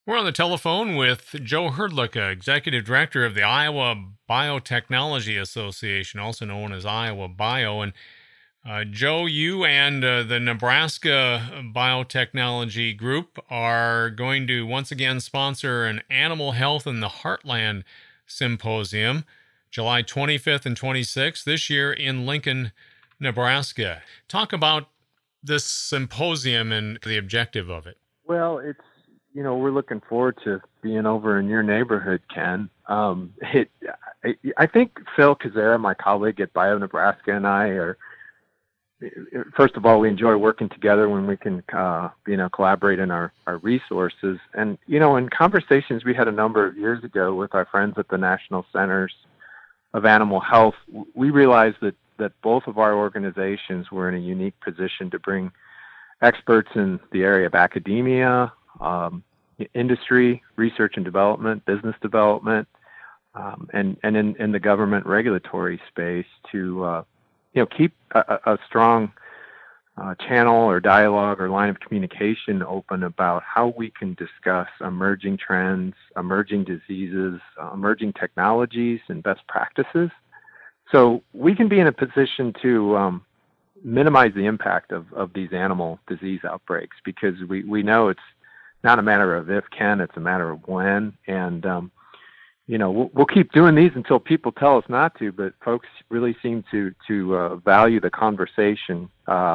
We're on the telephone with Joe Hrdlicka, Executive Director of the Iowa Biotechnology Association, also known as Iowa Bio. And Joe, you and the Nebraska Biotechnology Group are going to once again sponsor an Animal Health in the Heartland Symposium, July 25th and 26th, this year in Lincoln, Nebraska. Talk about this symposium and the objective of it. Well, we're looking forward to being over in your neighborhood, Ken. I think Phil Kazera, my colleague at Bio Nebraska, and I are, first of all, we enjoy working together when we can, collaborate in our resources. And, in conversations we had a number of years ago with our friends at the National Centers of Animal Health, we realized that both of our organizations were in a unique position to bring experts in the area of academia, industry, research and development, business development, and in the government regulatory space to keep a strong channel or dialogue or line of communication open about how we can discuss emerging trends, emerging diseases, emerging technologies, and best practices. So we can be in a position to minimize the impact of these animal disease outbreaks, because we know it's not a matter of if, Ken, it's a matter of when. And, we'll keep doing these until people tell us not to, but folks really seem to value the conversation,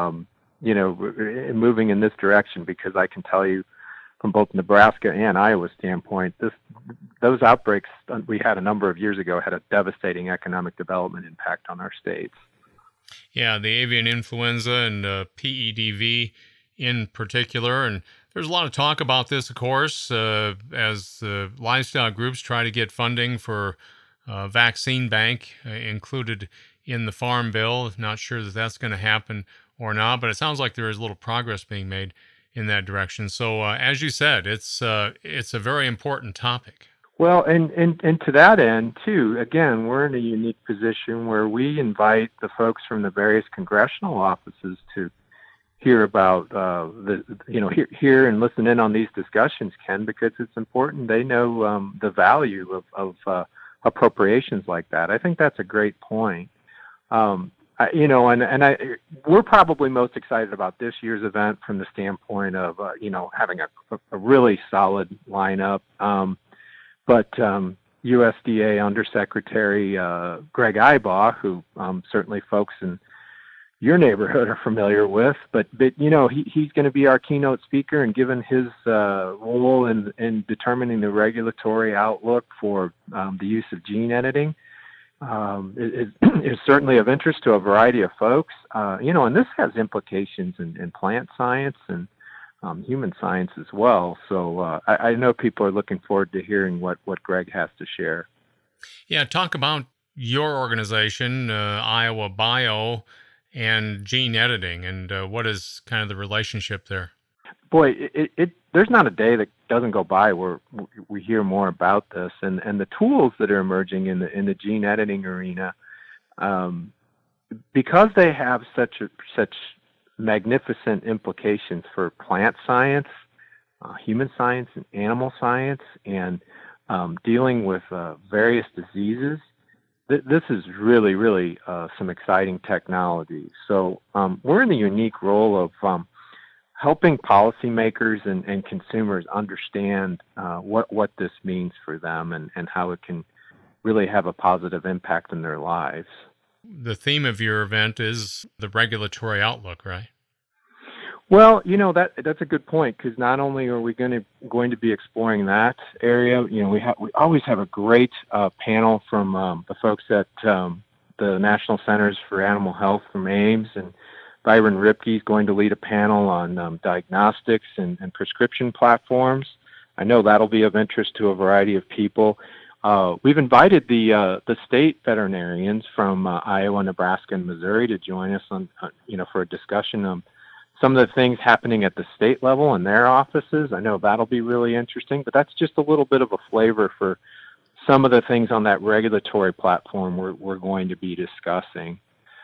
moving in this direction, because I can tell you from both Nebraska and Iowa standpoint, those outbreaks we had a number of years ago had a devastating economic development impact on our states. Yeah, the avian influenza and PEDV in particular. And there's a lot of talk about this, of course, as livestock groups try to get funding for vaccine bank included in the Farm Bill. Not sure that that's going to happen or not, but it sounds like there is a little progress being made in that direction. So as you said, it's a very important topic. Well, and to that end, too, again, we're in a unique position where we invite the folks from the various congressional offices to hear about hear and listen in on these discussions, Ken, because it's important. They know the value of appropriations like that. I think that's a great point. We're probably most excited about this year's event from the standpoint of having a really solid lineup. But USDA Undersecretary Greg Ibaugh, who certainly folks in your neighborhood are familiar with, but he's going to be our keynote speaker, and given his role in determining the regulatory outlook for the use of gene editing, is certainly of interest to a variety of folks. And this has implications in plant science and human science as well. So I know people are looking forward to hearing what Greg has to share. Yeah, talk about your organization, Iowa Bio, and gene editing, and what is kind of the relationship there? Boy, there's not a day that doesn't go by where we hear more about this, and the tools that are emerging in the gene editing arena, because they have such magnificent implications for plant science, human science, and animal science, and dealing with various diseases. This is really, really some exciting technology. So we're in the unique role of helping policymakers and consumers understand what this means for them and how it can really have a positive impact in their lives. The theme of your event is the regulatory outlook, right? Well, that's a good point, because not only are we going to be exploring that area, we always have a great panel from the folks at the National Centers for Animal Health from Ames, and Byron Ripke is going to lead a panel on diagnostics and prescription platforms. I know that'll be of interest to a variety of people. We've invited the state veterinarians from Iowa, Nebraska, and Missouri to join us on for a discussion of some of the things happening at the state level in their offices. I know that'll be really interesting, but that's just a little bit of a flavor for some of the things on that regulatory platform we're going to be discussing.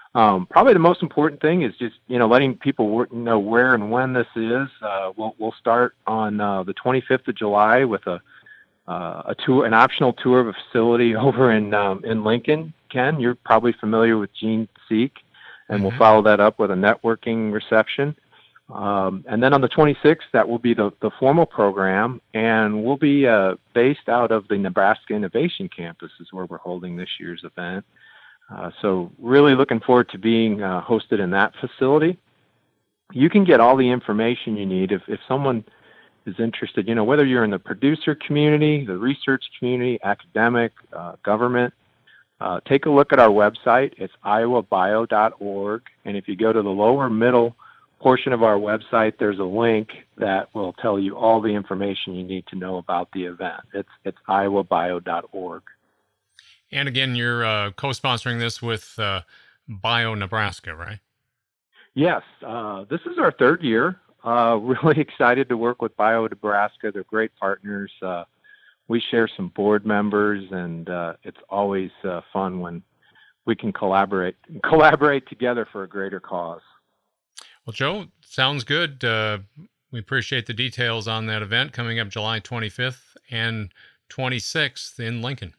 Probably the most important thing is just letting people know where and when this is. We'll start on the 25th of July with a tour, an optional tour of a facility over in Lincoln. Ken, you're probably familiar with Gene Seek, and we'll follow that up with a networking reception. And then on the 26th, that will be the formal program, and we'll be based out of the Nebraska Innovation Campus is where we're holding this year's event. So really looking forward to being hosted in that facility. You can get all the information you need if someone is interested, whether you're in the producer community, the research community, academic, government. Take a look at our website. It's iowabio.org. And if you go to the lower middle portion of our website, there's a link that will tell you all the information you need to know about the event. It's iowabio.org. And again, you're co-sponsoring this with Bio Nebraska, right? Yes. This is our third year. Really excited to work with Bio Nebraska. They're great partners. We share some board members, and it's always fun when we can collaborate together for a greater cause. Well, Joe, sounds good. We appreciate the details on that event coming up July 25th and 26th in Lincoln.